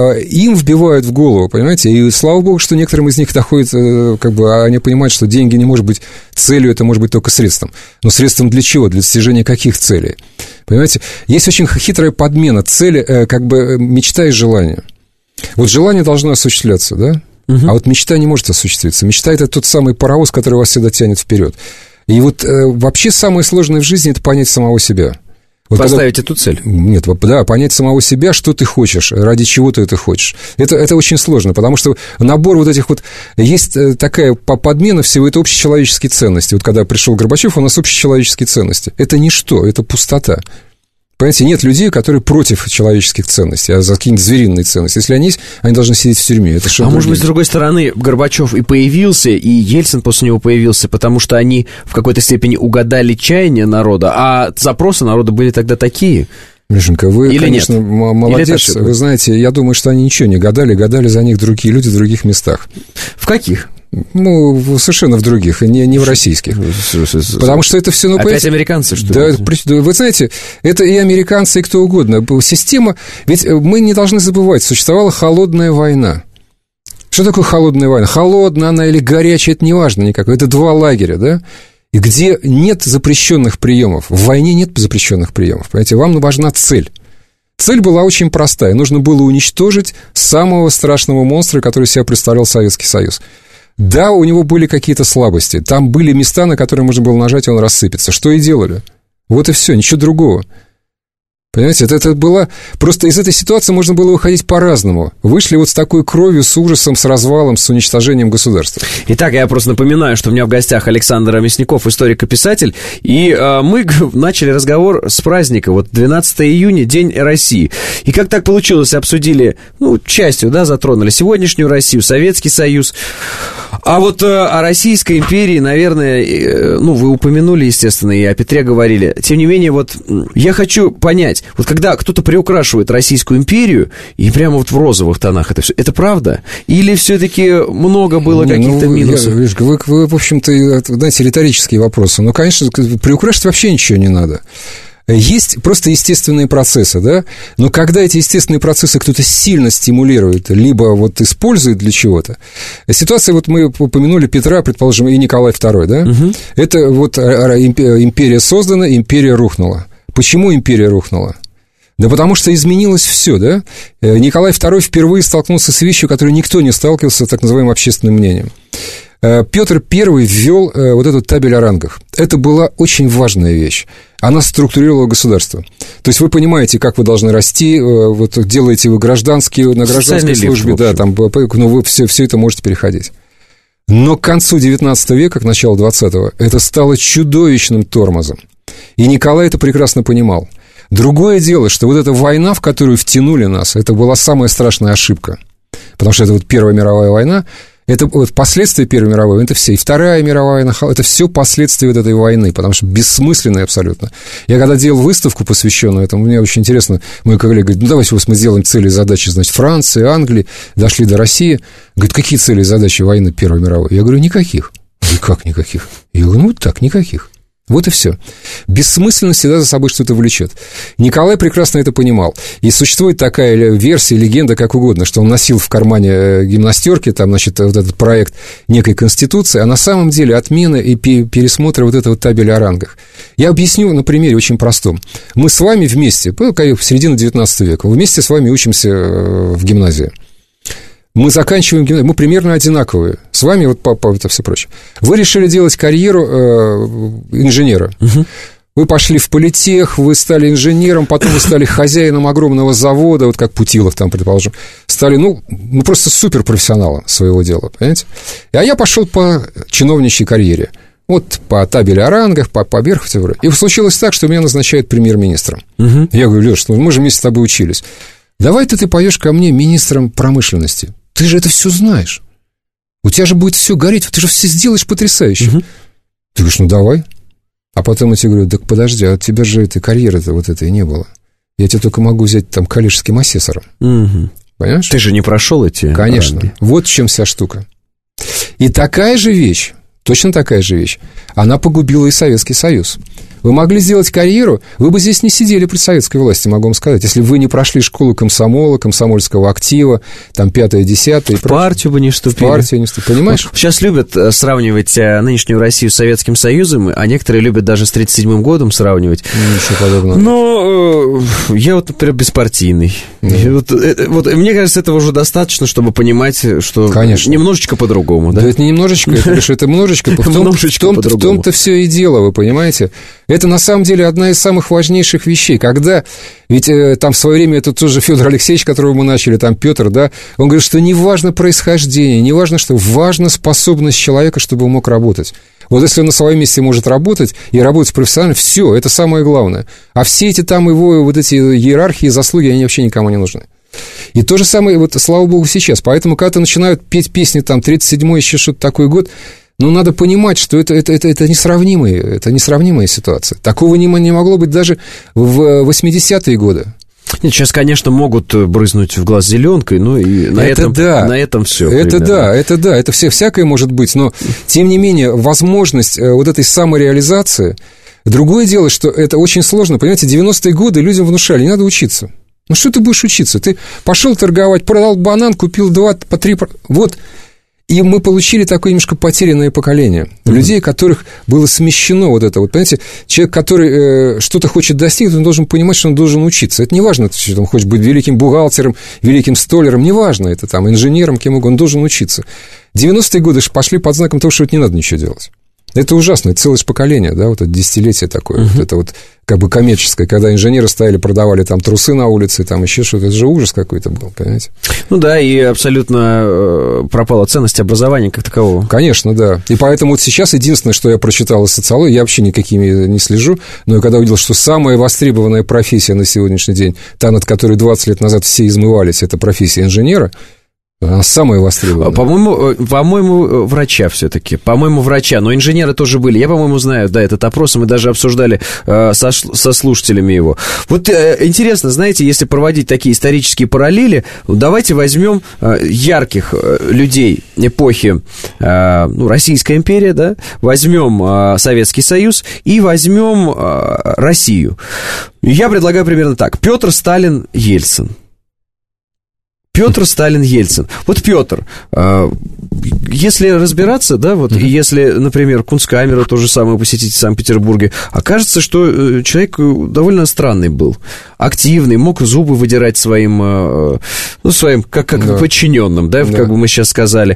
им вбивают в голову, понимаете? И слава богу, что некоторым из них доходит, как бы, они понимают, что деньги не может быть целью, это может быть только средством. Но средством для чего? Для достижения каких целей? Понимаете, есть очень хитрая подмена цели, как бы мечта и желание. Вот желание должно осуществляться, да? А вот мечта не может осуществиться. Мечта – это тот самый паровоз, который вас всегда тянет вперед. И вот вообще самое сложное в жизни – это понять самого себя. Вот поставить эту цель? Нет, да, понять самого себя, что ты хочешь, ради чего ты это хочешь. Это очень сложно, потому что набор вот этих вот... Есть такая подмена всего, это общечеловеческие ценности. Вот когда пришел Горбачев, у нас общечеловеческие ценности. Это ничто, это пустота. Понимаете, нет людей, которые против человеческих ценностей, а за какие-нибудь звериные ценности. Если они есть, они должны сидеть в тюрьме. Это а может быть, с другой стороны, Горбачев и появился, и Ельцин после него появился, потому что они в какой-то степени угадали чаяние народа, а запросы народа были тогда такие. Мишенька, вы, или конечно, нет? Молодец. Или вы знаете, я думаю, что они ничего не гадали за них другие люди в других местах. В каких? Ну, совершенно в других, не в российских. Потому что это все... Опять американцы, что ли? Да, вы знаете, это и американцы, и кто угодно. Система... Ведь мы не должны забывать, существовала холодная война. Что такое холодная война? Холодная она или горячая, это не важно никакой. Это два лагеря, да? И где нет запрещенных приемов. В войне нет запрещенных приемов. Понимаете, вам важна цель. Цель была очень простая. Нужно было уничтожить самого страшного монстра, который себя представлял Советский Союз. Да, у него были какие-то слабости. Там были места, на которые можно было нажать, и он рассыпется. Что и делали. Вот и все, ничего другого. Понимаете, это было... Просто из этой ситуации можно было выходить по-разному. Вышли вот с такой кровью, с ужасом, с развалом, с уничтожением государства. Итак, я просто напоминаю, что у меня в гостях Александр Мясников, историк и писатель. И мы начали разговор с праздника. Вот 12 июня, День России. И как так получилось, обсудили, частью, да, затронули сегодняшнюю Россию, Советский Союз. А вот о Российской империи, наверное, вы упомянули, естественно, и о Петре говорили. Тем не менее, вот я хочу понять, вот когда кто-то приукрашивает Российскую империю, и прямо вот в розовых тонах это все, это правда? Или все-таки много было каких-то минусов? Вы, в общем-то, знаете, риторические вопросы. Но, конечно, приукрашивать вообще ничего не надо. Есть просто естественные процессы, да? Но когда эти естественные процессы кто-то сильно стимулирует, либо вот использует для чего-то... Ситуация, вот мы упомянули Петра, предположим, и Николай II, да? Угу. Это вот империя создана, империя рухнула. Почему империя рухнула? Да потому что изменилось все, да? Николай II впервые столкнулся с вещью, которой никто не сталкивался, так называемым общественным мнением. Петр I ввел вот эту табель о рангах. Это была очень важная вещь. Она структурировала государство. То есть вы понимаете, как вы должны расти, вот делаете вы гражданские, на гражданской службе, да, там, вы все это можете переходить. Но к концу XIX века, к началу XX, это стало чудовищным тормозом. И Николай это прекрасно понимал. Другое дело, что вот эта война, в которую втянули нас, это была самая страшная ошибка. Потому что это вот Первая мировая война, это вот последствия Первой мировой, это все. И Вторая мировая война, это все последствия вот этой войны, потому что бессмысленные абсолютно. Я когда делал выставку, посвященную этому, мне очень интересно, мой коллега говорит, ну, давайте вот мы сделаем цели и задачи, значит, Франции, Англии, дошли до России. Говорит, какие цели и задачи войны Первой мировой? Я говорю, никаких. И как никаких? Я говорю, ну, вот так, никаких. Вот и все. Бессмысленность всегда за собой что-то влечет. Николай прекрасно это понимал. И существует такая версия, легенда, как угодно, что он носил в кармане гимнастерки, там, значит, вот этот проект некой конституции, а на самом деле отмена и пересмотр вот этого табеля о рангах. Я объясню на примере очень простом. Мы с вами вместе, в середине 19 века, мы вместе с вами учимся в гимназии. Мы заканчиваем гимназию, мы примерно одинаковые. С вами вот это все прочее. Вы решили делать карьеру инженера. Вы пошли в политех, вы стали инженером, потом вы стали хозяином огромного завода, вот как Путилов там, предположим. Стали, ну просто суперпрофессионалом своего дела, понимаете? А я пошел по чиновничьей карьере. Вот по табелю о рангах, по верху. И случилось так, что меня назначают премьер-министром. Я говорю, Леш, мы же вместе с тобой учились. Давай ты поешь ко мне министром промышленности. Ты же это все знаешь. У тебя же будет все гореть, ты же все сделаешь потрясающе. Ты говоришь, ну давай. А потом я тебе говорю, так подожди, а у тебя же этой карьеры-то вот этой не было. Я тебя только могу взять там коллежским асессором. Понимаешь? Ты же не прошел эти Конечно. ранги. Вот в чем вся штука. И такая же вещь, точно такая же вещь, она погубила и Советский Союз. Вы могли сделать карьеру, вы бы здесь не сидели при советской власти, могу вам сказать, если бы вы не прошли школу комсомола, комсомольского актива, там 5-е, 10-е. В партию бы не вступили. В партию не вступили, понимаешь? Сейчас любят сравнивать нынешнюю Россию с Советским Союзом, а некоторые любят даже с 1937 годом сравнивать. Ничего подобного. Но я вот, например, беспартийный. Вот, мне кажется, этого уже достаточно, чтобы понимать, что Конечно. Немножечко по-другому. Да, это не немножечко, это немножечко. В том-то все и дело, вы понимаете? Это, на самом деле, одна из самых важнейших вещей, когда, ведь там в свое время, это тоже Федор Алексеевич, которого мы начали, там Петр, да, он говорит, что не важно происхождение, не важно, что важна способность человека, чтобы он мог работать. Вот если он на своем месте может работать и работать профессионально, все, это самое главное. А все эти там его вот эти иерархии, заслуги, они вообще никому не нужны. И то же самое, вот, слава богу, сейчас. Поэтому, когда начинают петь песни, там, 37-й, еще что-то такой год, ну, надо понимать, что это несравнимая ситуация. Такого не могло быть даже в 80-е годы. Нет, сейчас, конечно, могут брызнуть в глаз зеленкой, ну и на этом все. Это да, это всякое может быть, но, тем не менее, возможность вот этой самореализации. Другое дело, что это очень сложно. Понимаете, 90-е годы людям внушали, не надо учиться. Ну, что ты будешь учиться? Ты пошел торговать, продал банан, купил 2 по 3... Вот. И мы получили такое немножко потерянное поколение. Людей, которых было смещено вот это. Вот, понимаете, человек, который что-то хочет достигнуть, он должен понимать, что он должен учиться. Это не важно, что он хочет быть великим бухгалтером, великим столяром. Не важно, это там инженером, кем угодно, он должен учиться. 90-е годы пошли под знаком того, что это не надо ничего делать. Это ужасно, это целое поколение, да, вот это десятилетие такое, вот это вот как бы коммерческое, когда инженеры стояли, продавали там трусы на улице, там еще что-то, это же ужас какой-то был, понимаете? Ну да, и абсолютно пропала ценность образования как такового. Конечно, да, и поэтому вот сейчас единственное, что я прочитал из социологии, я вообще никакими не слежу, но я когда увидел, что самая востребованная профессия на сегодняшний день, та, над которой 20 лет назад все измывались, это профессия инженера, она самая востребованная. По-моему, врача все-таки. По-моему, врача. Но инженеры тоже были. Я, по-моему, знаю, да, этот опрос, и мы даже обсуждали со слушателями его. Вот интересно, знаете, если проводить такие исторические параллели, давайте возьмем ярких людей эпохи, Российская империя, да, возьмем Советский Союз и возьмем Россию. Я предлагаю примерно так. Петр, Сталин, Ельцин. Петр, Сталин, Ельцин. Вот Петр, если разбираться, да, вот, и если, например, Кунсткамеру то же самое посетить в Санкт-Петербурге, окажется, что человек довольно странный был, активный, мог зубы выдирать своим как да. подчиненным, да, да, как бы мы сейчас сказали.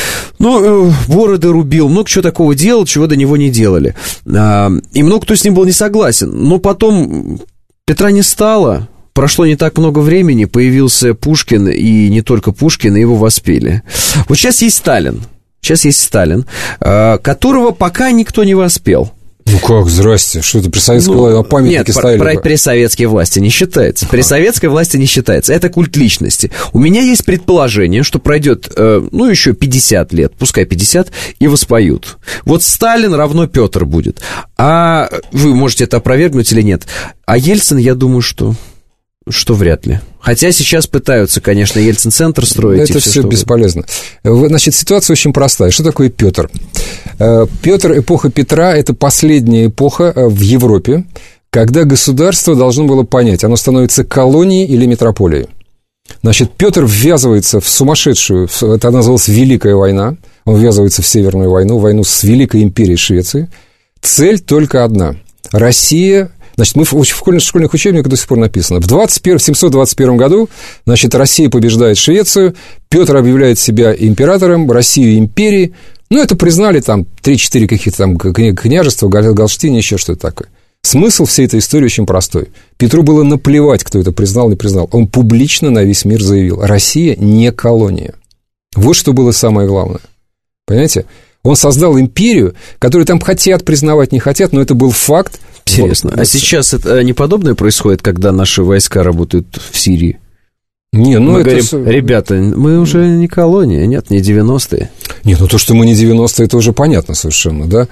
Бороды рубил, много чего такого делал, чего до него не делали. И много кто с ним был не согласен. Но потом Петра не стало. Прошло не так много времени, появился Пушкин, и не только Пушкин, и его воспели. Вот сейчас есть Сталин, которого пока никто не воспел. Ну как, здрасте, что это при советской власти памятники ставили? Нет, при советской власти не считается. При советской власти не считается. Это культ личности. У меня есть предположение, что пройдет, еще 50 лет, пускай 50, и воспоют. Вот Сталин равно Петр будет. А вы можете это опровергнуть или нет. А Ельцин, я думаю, что вряд ли. Хотя сейчас пытаются, конечно, Ельцин-центр строить. Это все бесполезно. Значит, ситуация очень простая. Что такое Петр? Петр, эпоха Петра, это последняя эпоха в Европе, когда государство должно было понять, оно становится колонией или метрополией. Значит, Петр ввязывается в сумасшедшую, это называлась Великая война, он ввязывается в Северную войну, войну с Великой империей Швеции. Цель только одна. Россия... Значит, мы в школьных учебниках до сих пор написано. В 721 году, значит, Россия побеждает Швецию, Петр объявляет себя императором, Россию империей. Ну, это признали там 3-4 каких-то там княжества, Галштин, еще что-то такое. Смысл всей этой истории очень простой. Петру было наплевать, кто это признал, не признал. Он публично на весь мир заявил: Россия не колония. Вот что было самое главное. Понимаете? Он создал империю, которую там хотят признавать, не хотят, но это был факт. Интересно. А сейчас это не подобное происходит, когда наши войска работают в Сирии? Не, ну мы это... говорим, ребята, мы уже не колония, нет, не 90-е. Нет, ну то, что мы не 90-е, это уже понятно совершенно, да.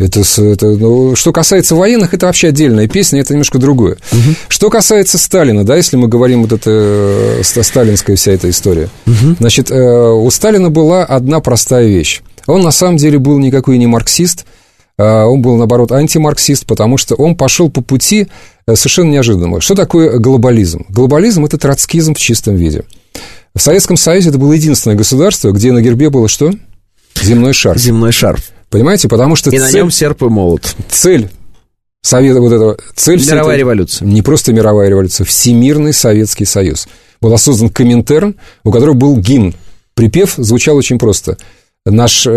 Что касается военных, это вообще отдельная песня, это немножко другое. Угу. Что касается Сталина, да, если мы говорим вот это сталинская вся эта история, значит, у Сталина была одна простая вещь. Он на самом деле был никакой не марксист, он был, наоборот, антимарксист, потому что он пошел по пути совершенно неожиданного. Что такое глобализм? Глобализм – это троцкизм в чистом виде. В Советском Союзе это было единственное государство, где на гербе было что? Земной шар. Земной шар. Понимаете? Потому что и на нем серп и молот. Цель Совета, вот этого, цель мировая революция. Не просто мировая революция, Всемирный Советский Союз. Был создан Коминтерн, у которого был гимн. Припев звучал очень просто. Наш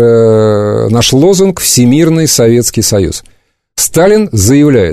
лозунг – Всемирный Советский Союз. Сталин заявляет,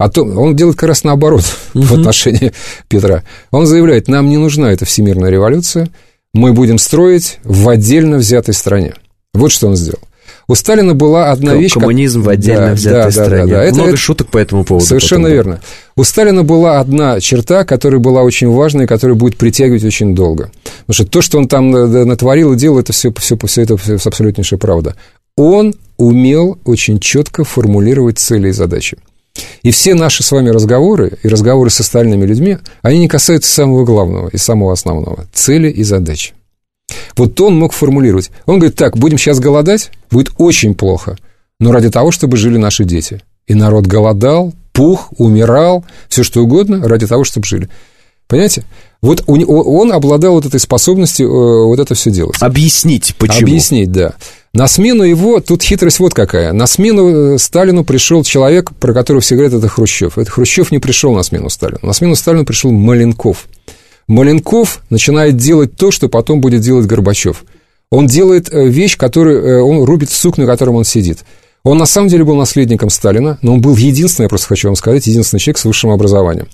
он делает как раз наоборот в отношении Петра. Он заявляет: нам не нужна эта всемирная революция, мы будем строить в отдельно взятой стране. Вот что он сделал. У Сталина была одна вещь... Коммунизм в отдельно взятой стране. Да. Много шуток по этому поводу. Совершенно верно. У Сталина была одна черта, которая была очень важной, которая будет притягивать очень долго. Потому что то, что он там натворил и делал, это все абсолютнейшая правда. Он умел очень четко формулировать цели и задачи. И все наши с вами разговоры, и разговоры с остальными людьми, они не касаются самого главного и самого основного – цели и задачи. Вот он мог формулировать. Он говорит: так, будем сейчас голодать, будет очень плохо, но ради того, чтобы жили наши дети. И народ голодал, пух, умирал, все что угодно ради того, чтобы жили. Понимаете? Вот он обладал вот этой способностью вот это все делать. Объяснить, почему. Объяснить, да. На смену его, тут хитрость вот какая. На смену Сталину пришел человек, про которого все говорят, это Хрущев. Это Хрущев не пришел на смену Сталину. На смену Сталину пришел Маленков. Маленков начинает делать то, что потом будет делать Горбачев. Он делает вещь, которую он рубит сук, на котором он сидит. Он на самом деле был наследником Сталина, но он был единственный, я просто хочу вам сказать, единственный человек с высшим образованием.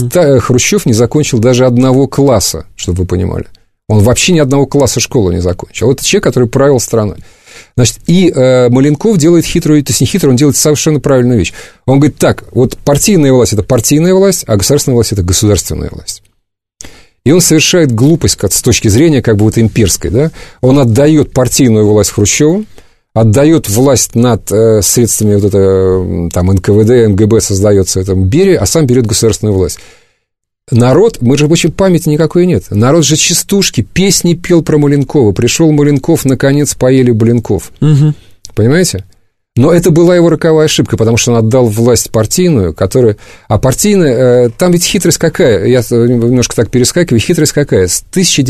Хрущев не закончил даже одного класса, чтобы вы понимали. Он вообще ни одного класса школы не закончил. Это человек, который правил страной. Значит, и Маленков делает хитрую, то есть не хитрую, он делает совершенно правильную вещь. Он говорит: так, вот партийная власть – это партийная власть, а государственная власть – это государственная власть. И он совершает глупость с точки зрения как бы вот имперской, да? Он отдает партийную власть Хрущеву, отдает власть над средствами вот это, там, НКВД, МГБ создается, это Берия, а сам берет государственную власть. Народ, мы же очень памяти никакой нет. Народ же частушки, песни пел про Маленкова. Пришел Маленков, наконец поели Маленков. Угу. Понимаете? Но это была его роковая ошибка, потому что он отдал власть партийную, которая... А партийная... Там ведь хитрость какая? Я немножко так перескакиваю. Хитрость какая? С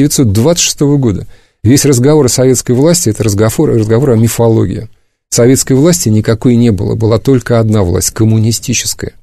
1926 года весь разговор о советской власти – это разговор о мифологии. Советской власти никакой не было. Была только одна власть – коммунистическая.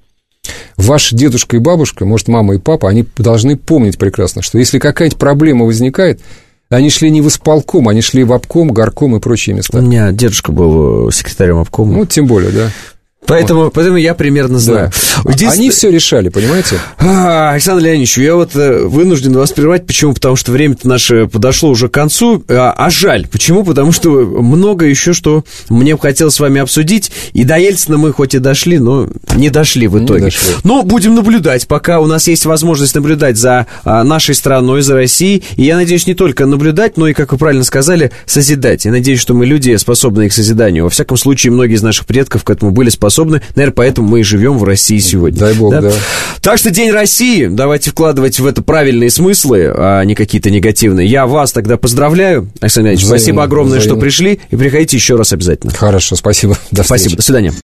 Ваш дедушка и бабушка, может, мама и папа, они должны помнить прекрасно, что если какая-нибудь проблема возникает, они шли не в исполком, они шли в обком, горком и прочие места. У меня дедушка был секретарем обкома. Ну, тем более, да. Поэтому я примерно знаю. Да. Они все решали, понимаете? Александр Леонидович, я вот вынужден вас прервать. Почему? Потому что время-то наше подошло уже к концу. А жаль. Почему? Потому что много еще, что мне бы хотелось с вами обсудить. И до Ельцина мы хоть и дошли, но не дошли в итоге. Но будем наблюдать, пока у нас есть возможность наблюдать за нашей страной, за Россией. И я надеюсь, не только наблюдать, но и, как вы правильно сказали, созидать. Я надеюсь, что мы люди, способные к созиданию. Во всяком случае, многие из наших предков к этому были способны. Наверное, поэтому мы и живем в России сегодня. Дай бог, да. Так что День России. Давайте вкладывать в это правильные смыслы, а не какие-то негативные. Я вас тогда поздравляю, Александр Ильич. Спасибо огромное, что пришли. И приходите еще раз обязательно. Хорошо, спасибо. Спасибо, до свидания.